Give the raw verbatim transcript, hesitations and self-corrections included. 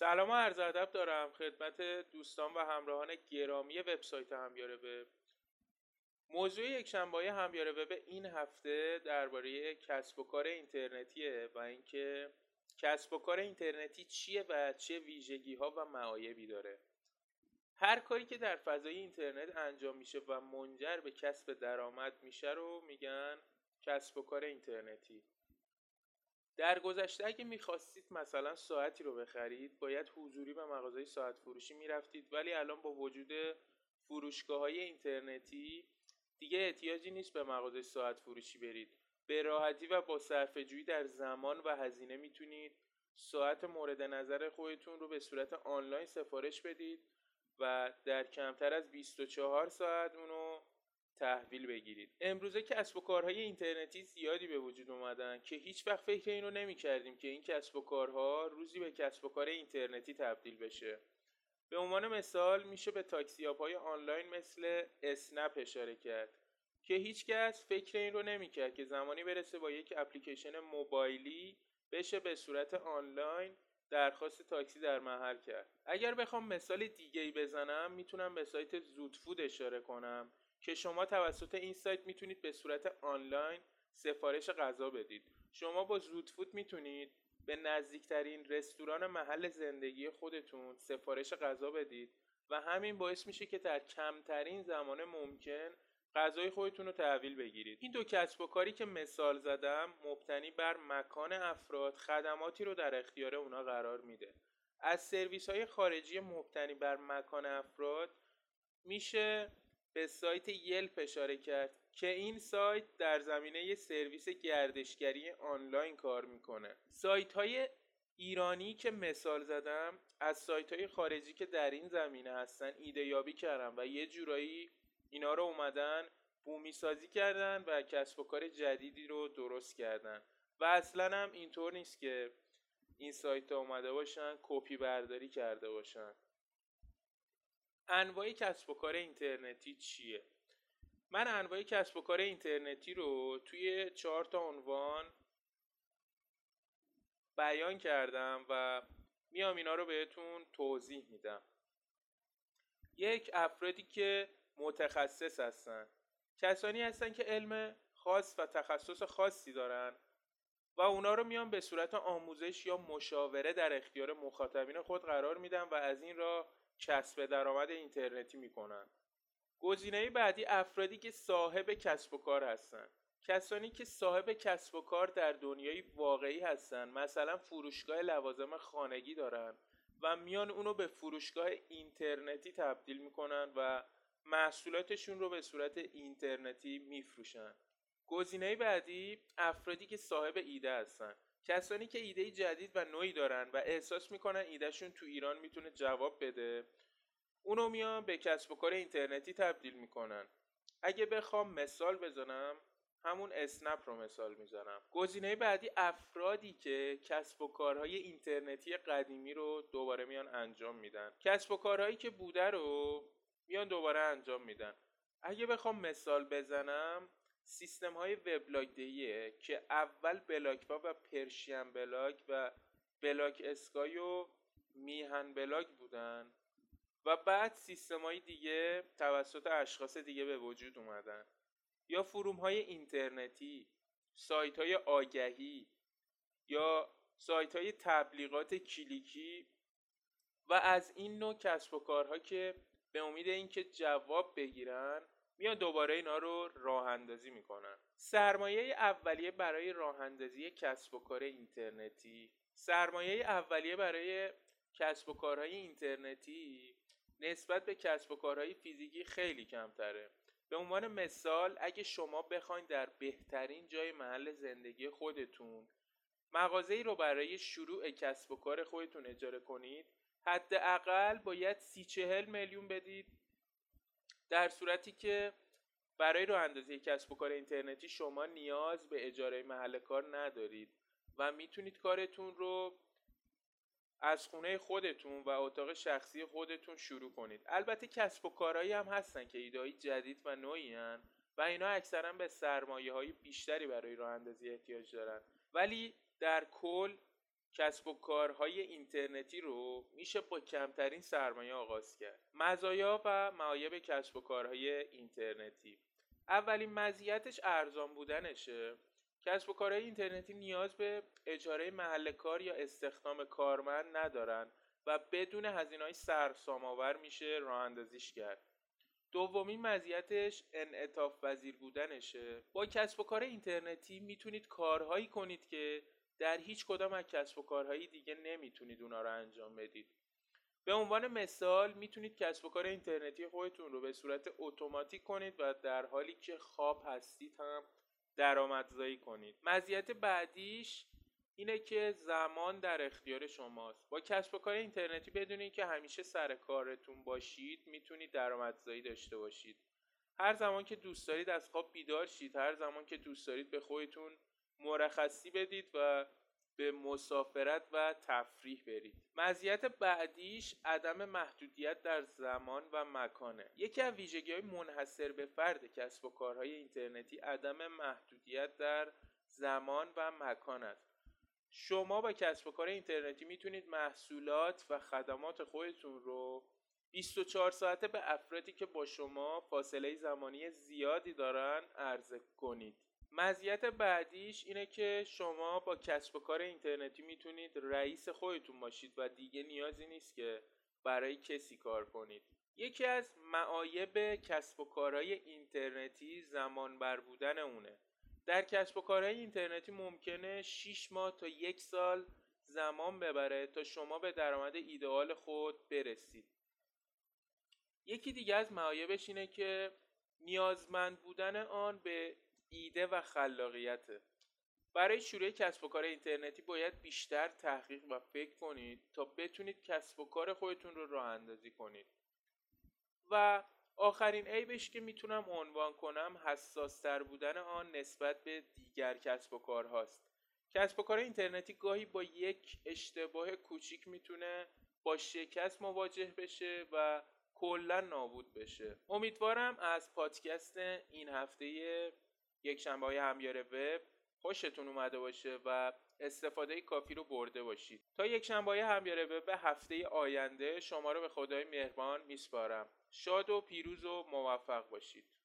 سلام و عرض ادب دارم خدمت دوستان و همراهان گرامی وبسایت همیار وب. موضوع یکشنبه‌های همیار وب این هفته درباره کسب و کار اینترنتیه و اینکه کسب و کار اینترنتی چیه و چه ویژگی‌ها و معایبی داره. هر کاری که در فضای اینترنت انجام میشه و منجر به کسب درآمد میشه رو میگن کسب و کار اینترنتی. در گذشته اگه میخواستید مثلا ساعتی رو بخرید باید حضوری به مغازه ساعت فروشی میرفتید، ولی الان با وجود فروشگاه‌های اینترنتی دیگه احتیاجی نیست به مغازه ساعت فروشی برید. به راحتی و با صرفه‌جویی در زمان و هزینه میتونید ساعت مورد نظر خودتون رو به صورت آنلاین سفارش بدید و در کمتر از بیست و چهار ساعت اونو تحویل بگیرید. امروزه کسب و کارهای اینترنتی زیادی به وجود اومدن که هیچ وقت فکر اینو نمی کردیم که این کسب و کارها روزی به کسب و کار اینترنتی تبدیل بشه. به عنوان مثال میشه به تاکسی آپ‌های آنلاین مثل اسنپ اشاره کرد که هیچ کس فکر این رو نمی کرد که زمانی برسه با یک اپلیکیشن موبایلی بشه به صورت آنلاین درخواست تاکسی در محل کرد. اگر بخوام مثال دیگه‌ای بزنم میتونم به سایت زودفود اشاره کنم که شما توسط این سایت میتونید به صورت آنلاین سفارش غذا بدید. شما با زودفود میتونید به نزدیکترین رستوران محل زندگی خودتون سفارش غذا بدید و همین باعث میشه که در کمترین زمان ممکن غذای خودتون رو تحویل بگیرید. این دو کسب و کاری که مثال زدم مبتنی بر مکان افراد خدماتی رو در اختیار اونا قرار میده. از سرویس های خارجی مبتنی بر مکان افراد میشه به سایت یلپ اشاره کرد که این سایت در زمینه سرویس گردشگری آنلاین کار میکنه. سایت های ایرانی که مثال زدم از سایت های خارجی که در این زمینه هستن ایده یابی کردن و یه جورایی اینا رو اومدن بومی سازی کردن و کسب و کار جدیدی رو درست کردن و اصلا هم اینطور نیست که این سایت ها اومده باشن کپی برداری کرده باشن. انواع کسب و کار اینترنتی چیه؟ من انواع کسب و کار اینترنتی رو توی چهار تا عنوان بیان کردم و میام اینا رو بهتون توضیح میدم. یک، افرادی که متخصص هستن، کسانی هستن که علم خاص و تخصص خاصی دارن و اونا رو میان به صورت آموزش یا مشاوره در اختیار مخاطبین خود قرار میدن و از این راه کسب درآمد اینترنتی میکنن. گزینه بعدی افرادی که صاحب کسب و کار هستن، کسانی که صاحب کسب و کار در دنیای واقعی هستن، مثلا فروشگاه لوازم خانگی دارن و میان اونو به فروشگاه اینترنتی تبدیل میکنن و محصولاتشون رو به صورت اینترنتی میفروشن. گزینه بعدی افرادی که صاحب ایده هستن، کسانی که ایده جدید و نوعی دارن و احساس میکنن ایدهشون تو ایران میتونه جواب بده، اونو میان به کسب و کار اینترنتی تبدیل میکنن. اگه بخوام مثال بزنم همون اسنپ رو مثال میزنم. گزینه بعدی افرادی که کسب و کارهای اینترنتی قدیمی رو دوباره میان انجام میدن. کسب و کارهایی که بوده رو میان دوباره انجام میدن. اگه بخوام مثال بزنم سیستم های وبلاگ دهیه که اول بلاکوا و پرشین بلاگ و بلاک اسکای و میهن بلاگ بودن و بعد سیستم های دیگه توسط اشخاص دیگه به وجود اومدن. یا فروم های اینترنتی، سایت های آگهی یا سایت های تبلیغات کلیکی و از این نوع کسب و کارها که به امید اینکه جواب بگیرن میان دوباره اینا رو راه اندازی میکنن. سرمایه اولیه برای راه اندازی کسب و کار اینترنتی، سرمایه اولیه برای کسب و کارهای اینترنتی نسبت به کسب و کارهای فیزیکی خیلی کمتره. به عنوان مثال اگه شما بخواید در بهترین جای محل زندگی خودتون مغازه‌ای رو برای شروع کسب و کار خودتون اجاره کنید، حداقل باید سی چهل میلیون بدید، در صورتی که برای راه اندازی کسب و کار اینترنتی شما نیاز به اجاره محل کار ندارید و میتونید کارتون رو از خونه خودتون و اتاق شخصی خودتون شروع کنید. البته کسب و کارهایی هم هستن که ایده‌های جدید و نوعی هن و اینا اکثرا به سرمایه‌های بیشتری برای راه اندازی احتیاج دارن، ولی در کل کسب و کارهای اینترنتی رو میشه با کمترین سرمایه آغاز کرد. مزایا و معایب کسب و کارهای اینترنتی: اولین مزیتش ارزان بودنشه. کسب و کارهای اینترنتی نیاز به اجاره محل کار یا استخدام کارمند ندارن و بدون هزینه‌های سرسام‌آور میشه راه اندازیش کرد. دومین مزیتش انعطاف پذیر بودنشه. با کسب و کار اینترنتی میتونید کارهایی کنید که در هیچ کدام از کسب و کارهای دیگه نمیتونید اونا رو انجام بدید. به عنوان مثال میتونید کسب و کار اینترنتی خودتون رو به صورت اتوماتیک کنید و در حالی که خواب هستید هم درآمدزایی کنید. مزیت بعدیش اینه که زمان در اختیار شماست. با کسب و کار اینترنتی بدون اینکه همیشه سر کارتون باشید میتونید درآمدزایی داشته باشید. هر زمان که دوست دارید از خواب بیدار شید، هر زمان که دوست دارید به خودتون مرخصی بدید و به مسافرت و تفریح برید. مزیت بعدیش عدم محدودیت در زمان و مکانه. یکی از ویژگی‌های منحصر به فرد کسب و کارهای اینترنتی عدم محدودیت در زمان و مکان است. شما با کسب و کار اینترنتی میتونید محصولات و خدمات خودتون رو بیست و چهار ساعته به افرادی که با شما فاصله زمانی زیادی دارن عرضه کنید. مزیت بعدیش اینه که شما با کسب و کار اینترنتی میتونید رئیس خودتون باشید و دیگه نیازی نیست که برای کسی کار کنید. یکی از معایب کسب و کارهای اینترنتی زمان بر بودن اونه. در کسب و کارهای اینترنتی ممکنه شش ماه تا یک سال زمان ببره تا شما به درآمد ایدئال خود برسید. یکی دیگه از معایبش اینه که نیازمند بودن آن به ایده و خلاقیته. برای شروع کسب و کار اینترنتی باید بیشتر تحقیق و فکر کنید تا بتونید کسب و کار خودتون رو راه اندازی کنید. و آخرین عیبش که میتونم عنوان کنم حساس‌تر بودن آن نسبت به دیگر کسب و کارهاست. کسب و کار اینترنتی گاهی با یک اشتباه کوچیک میتونه با شکست مواجه بشه و کلا نابود بشه. امیدوارم از پادکست این هفته یک شنبه‌های همیار وب خوشتون اومده باشه و استفاده کافی رو برده باشید. تا یک شنبه‌های همیار وب هفته آینده شما رو به خدای مهربان میسپارم. شاد و پیروز و موفق باشید.